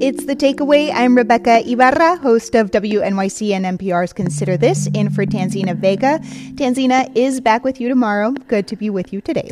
It's The Takeaway. I'm Rebecca Ibarra, host of WNYC and NPR's Consider This, in for Tanzina Vega. Tanzina is back with you tomorrow. Good to be with you today.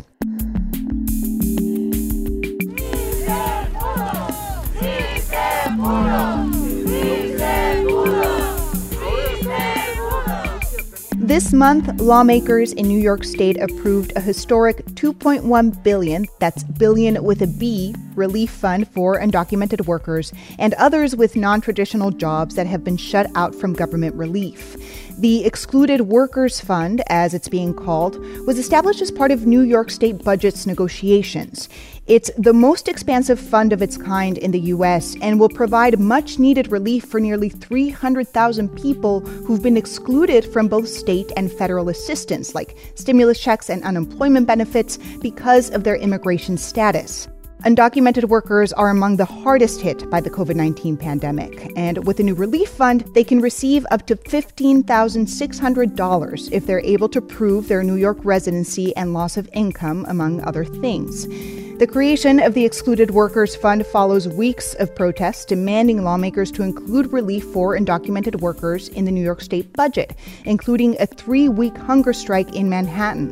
This month, lawmakers in New York State approved a historic $2.1 billion, that's billion with a B, relief fund for undocumented workers and others with non-traditional jobs that have been shut out from government relief. The Excluded Workers Fund, as it's being called, was established as part of New York State budget's negotiations. It's the most expansive fund of its kind in the U.S. and will provide much-needed relief for nearly 300,000 people who've been excluded from both state and federal assistance, like stimulus checks and unemployment benefits, because of their immigration status. Undocumented workers are among the hardest hit by the COVID-19 pandemic, and with the new relief fund, they can receive up to $15,600 if they're able to prove their New York residency and loss of income, among other things. The creation of the Excluded Workers Fund follows weeks of protests demanding lawmakers to include relief for undocumented workers in the New York State budget, including a 3-week hunger strike in Manhattan.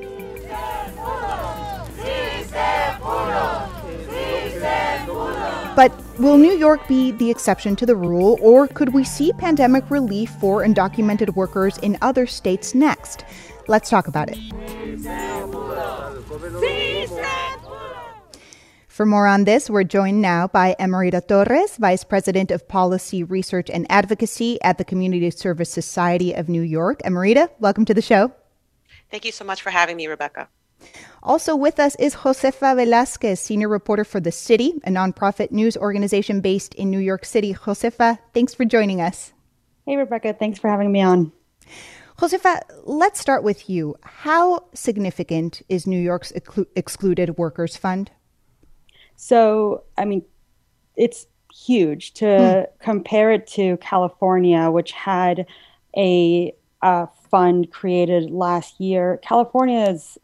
But will New York be the exception to the rule, or could we see pandemic relief for undocumented workers in other states next? Let's talk about it. For more on this, we're joined now by Emerita Torres, Vice President of Policy Research and Advocacy at the Community Service Society of New York. Emerita, welcome to the show. Thank you so much for having me, Rebecca. Also with us is Josefa Velasquez, senior reporter for The City, a nonprofit news organization based in New York City. Josefa, thanks for joining us. Hey, Rebecca. Thanks for having me on. Josefa, let's start with you. How significant is New York's Excluded Workers Fund? So, it's huge. To compare it to California, which had a fund created last year. California's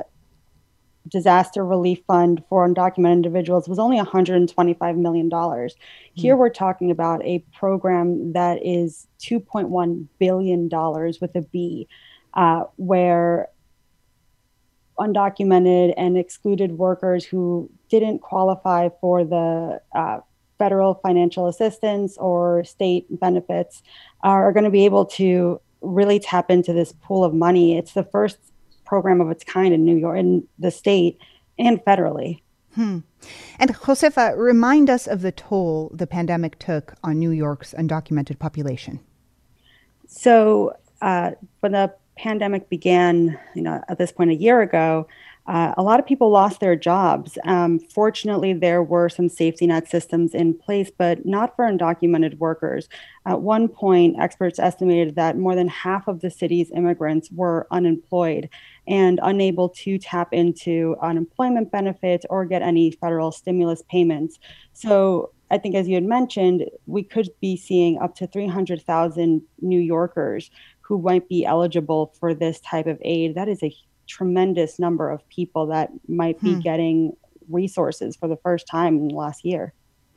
disaster relief fund for undocumented individuals was only $125 million. Here we're talking about a program that is $2.1 billion with a B, where undocumented and excluded workers who didn't qualify for the federal financial assistance or state benefits are going to be able to really tap into this pool of money. It's the first program of its kind in New York, in the state, and federally. And Josefa, remind us of the toll the pandemic took on New York's undocumented population. So when the pandemic began, at this point a year ago, a lot of people lost their jobs. Fortunately, there were some safety net systems in place, but not for undocumented workers. At one point, experts estimated that more than half of the city's immigrants were unemployed and unable to tap into unemployment benefits or get any federal stimulus payments. So I think, as you had mentioned, we could be seeing up to 300,000 New Yorkers who might be eligible for this type of aid. That is a tremendous number of people that might be getting resources for the first time in the last year.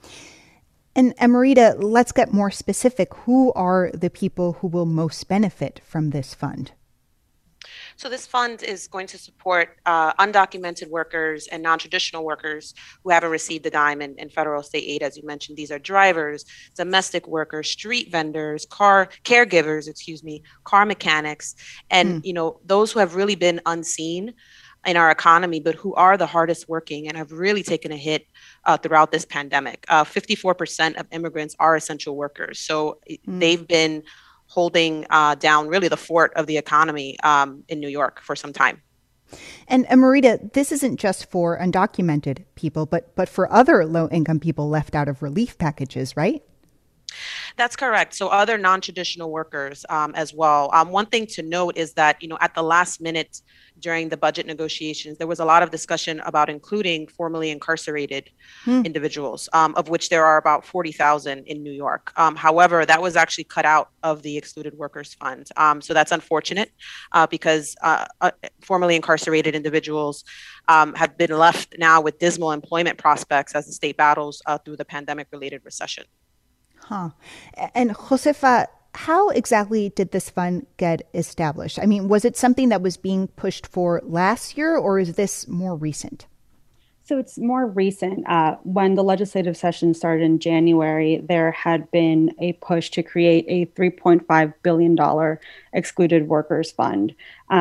And Emerita, let's get more specific. Who are the people who will most benefit from this fund? So this fund is going to support undocumented workers and non-traditional workers who haven't received a dime in federal state aid. As you mentioned, these are drivers, domestic workers, street vendors, caregivers, car mechanics, and those who have really been unseen in our economy, but who are the hardest working and have really taken a hit throughout this pandemic. 54% of immigrants are essential workers. So they've been holding down really the fort of the economy in New York for some time. And Emerita, this isn't just for undocumented people, but for other low-income people left out of relief packages, right? That's correct. So other non-traditional workers as well. One thing to note is that, at the last minute during the budget negotiations, there was a lot of discussion about including formerly incarcerated individuals, of which there are about 40,000 in New York. However, that was actually cut out of the Excluded Workers Fund. So that's unfortunate because formerly incarcerated individuals have been left now with dismal employment prospects as the state battles through the pandemic-related recession. Huh. And Josefa, how exactly did this fund get established? I mean, was it something that was being pushed for last year, or is this more recent? So it's more recent. When the legislative session started in January, there had been a push to create a $3.5 billion excluded workers fund.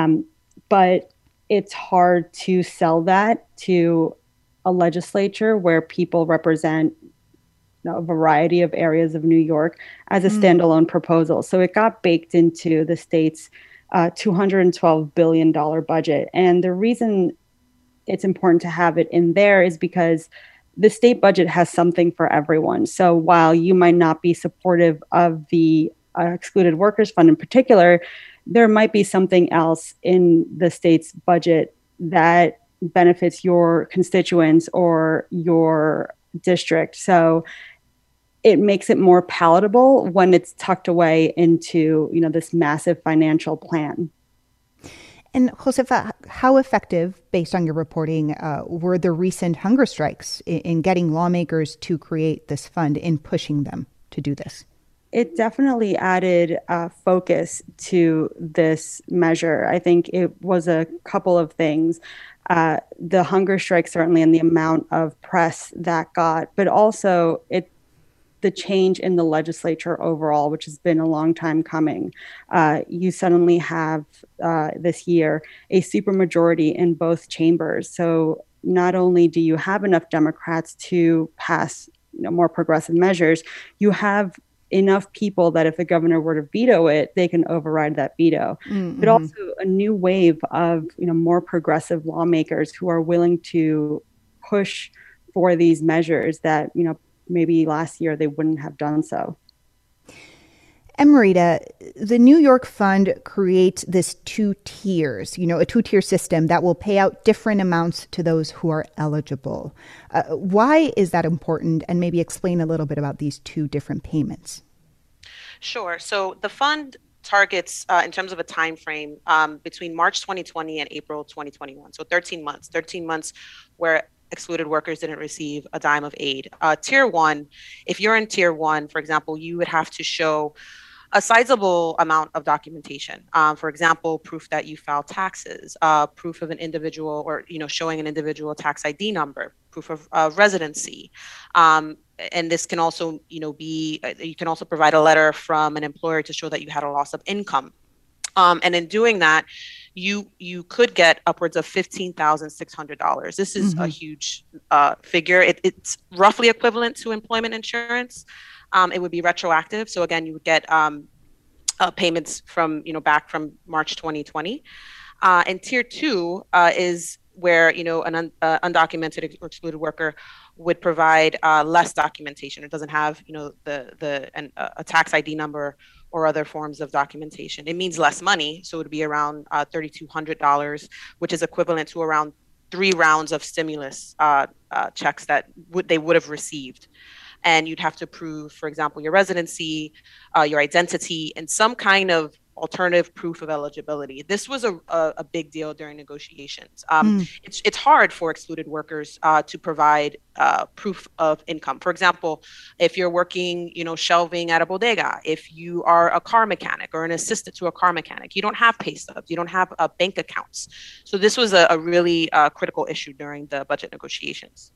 But it's hard to sell that to a legislature where people represent a variety of areas of New York as a standalone proposal. So it got baked into the state's $212 billion budget. And the reason it's important to have it in there is because the state budget has something for everyone. So while you might not be supportive of the excluded workers fund in particular, there might be something else in the state's budget that benefits your constituents or your district. So it makes it more palatable when it's tucked away into, this massive financial plan. And Josefa, how effective, based on your reporting, were the recent hunger strikes in getting lawmakers to create this fund, in pushing them to do this? It definitely added focus to this measure. I think it was a couple of things. The hunger strike, certainly, and the amount of press that got, but also the change in the legislature overall, which has been a long time coming. You suddenly have this year a supermajority in both chambers. So not only do you have enough Democrats to pass more progressive measures, you have enough people that if the governor were to veto it, they can override that veto. Mm-hmm. But also a new wave of more progressive lawmakers who are willing to push for these measures that maybe last year they wouldn't have done so. Amrita, the New York Fund creates this two tiers, a two-tier system that will pay out different amounts to those who are eligible. Why is that important? And maybe explain a little bit about these two different payments. Sure. So the fund targets, in terms of a time frame, between March 2020 and April 2021. So 13 months where excluded workers didn't receive a dime of aid. Tier one, if you're in tier one, for example, you would have to show a sizable amount of documentation. For example, proof that you filed taxes, proof of an individual, or showing an individual tax ID number, proof of residency. And this can also, be, you can also provide a letter from an employer to show that you had a loss of income. And in doing that, you could get upwards of $15,600. This is a huge figure. It's roughly equivalent to employment insurance. It would be retroactive. So again, you would get payments from, back from March 2020. And tier two is where, an undocumented or excluded worker would provide less documentation. It doesn't have, a tax ID number or other forms of documentation. It means less money. So it would be around $3,200, which is equivalent to around 3 rounds of stimulus checks that they would have received. And you'd have to prove, for example, your residency, your identity, and some kind of alternative proof of eligibility. This was a big deal during negotiations. It's hard for excluded workers to provide proof of income. For example, if you're working, shelving at a bodega, if you are a car mechanic or an assistant to a car mechanic, you don't have pay stubs, you don't have bank accounts. So this was a really critical issue during the budget negotiations.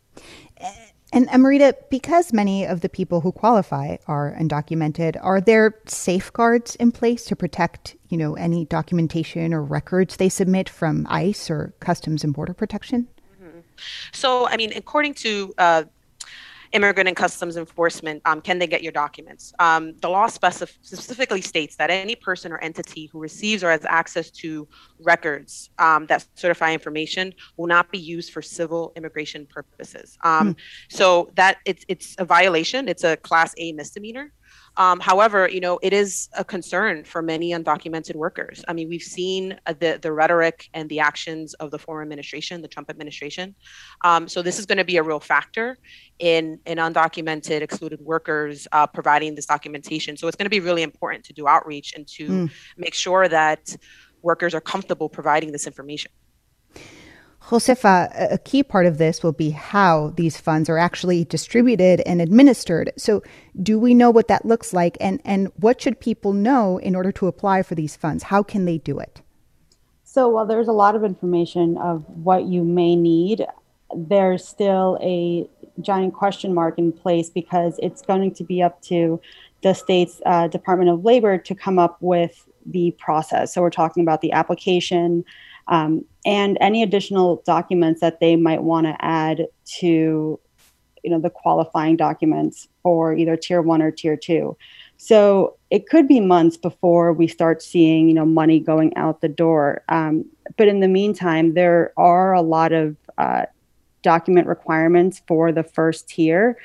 And Amrita, because many of the people who qualify are undocumented, are there safeguards in place to protect, any documentation or records they submit from ICE or Customs and Border Protection? Mm-hmm. So, according to Immigrant and Customs Enforcement, can they get your documents? The law specifically states that any person or entity who receives or has access to records that certify information will not be used for civil immigration purposes. So that it's a violation. It's a Class A misdemeanor. However, it is a concern for many undocumented workers. We've seen the rhetoric and the actions of the former administration, the Trump administration. So this is going to be a real factor in undocumented excluded workers providing this documentation. So it's going to be really important to do outreach and to make sure that workers are comfortable providing this information. Josefa, a key part of this will be how these funds are actually distributed and administered. So do we know what that looks like? And what should people know in order to apply for these funds? How can they do it? So while there's a lot of information of what you may need, there's still a giant question mark in place because it's going to be up to the state's Department of Labor to come up with the process. So we're talking about the application, and any additional documents that they might want to add to, the qualifying documents for either tier 1 or tier 2. So it could be months before we start seeing, money going out the door. But in the meantime, there are a lot of document requirements for the first tier,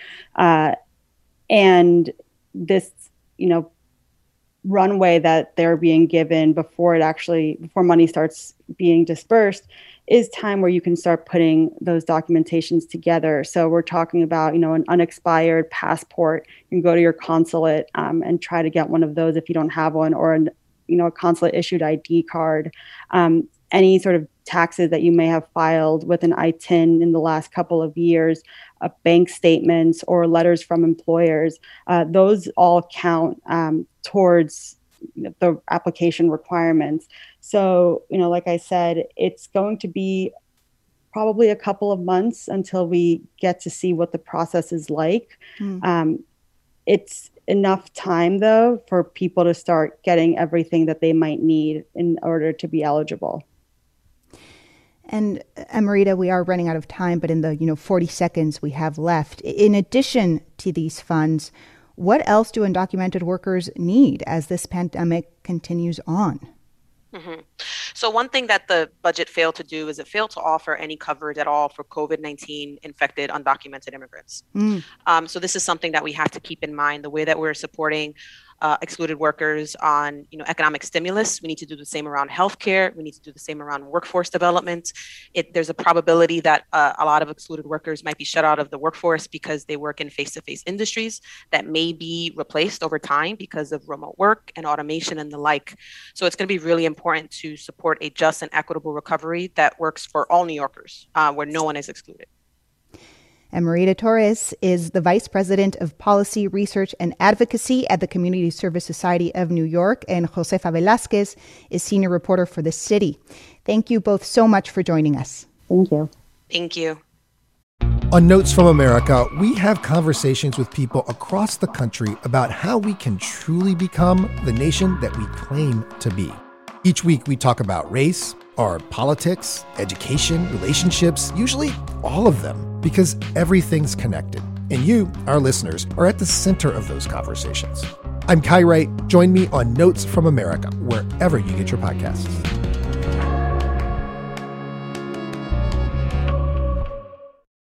and this, runway that they're being given before money starts being dispersed is time where you can start putting those documentations together. So we're talking about, an unexpired passport. You can go to your consulate and try to get one of those if you don't have one, or a consulate issued ID card. Any sort of taxes that you may have filed with an ITIN in the last couple of years, bank statements or letters from employers, those all count towards the application requirements. So, like I said, it's going to be probably a couple of months until we get to see what the process is like. It's enough time, though, for people to start getting everything that they might need in order to be eligible. And Amrita, we are running out of time, but in the 40 seconds we have left, in addition to these funds, what else do undocumented workers need as this pandemic continues on? Mm-hmm. So one thing that the budget failed to do is it failed to offer any coverage at all for COVID-19 infected undocumented immigrants. So this is something that we have to keep in mind. The way that we're supporting excluded workers on economic stimulus, we need to do the same around healthcare. We need to do the same around workforce development. There's a probability that a lot of excluded workers might be shut out of the workforce because they work in face-to-face industries that may be replaced over time because of remote work and automation and the like. So it's going to be really important to support a just and equitable recovery that works for all New Yorkers, where no one is excluded. Amrita Torres is the Vice President of Policy, Research, and Advocacy at the Community Service Society of New York, and Josefa Velasquez is Senior Reporter for The City. Thank you both so much for joining us. Thank you. Thank you. On Notes from America, we have conversations with people across the country about how we can truly become the nation that we claim to be. Each week, we talk about race, our politics, education, relationships, usually all of them, because everything's connected. And you, our listeners, are at the center of those conversations. I'm Kai Wright. Join me on Notes from America, wherever you get your podcasts.